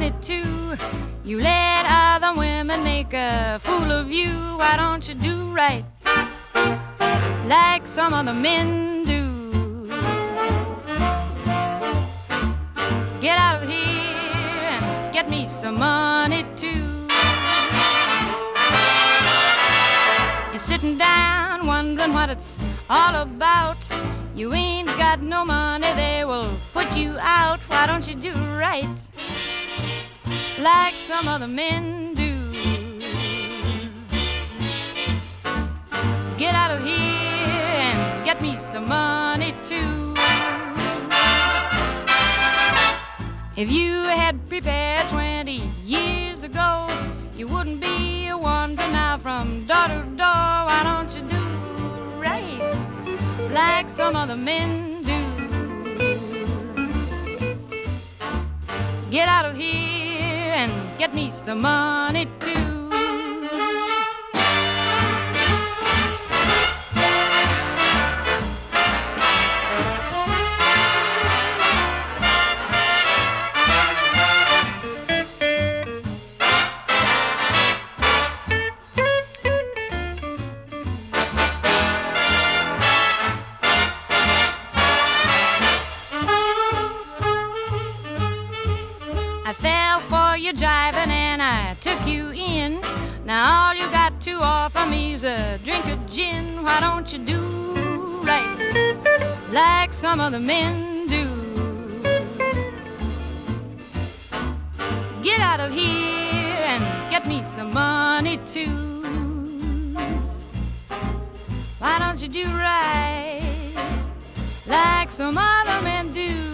money too. You let other women make a fool of you. Why don't you do right like some other men do? Get out of here and get me some money too. You're sitting down wondering what it's all about. You ain't got no money, they will put you out. Why don't you do right like some other men do? Get out of here and get me some money too. If you had prepared 20 years ago, you wouldn't be wandering now from door to door. Why don't you do right like some other men do? Get out of here and get me some money too. I fell for your jiving and I took you in. Now all you got to offer me's a drink of gin. Why don't you do right like some other men do? Get out of here and get me some money too. Why don't you do right like some other men do?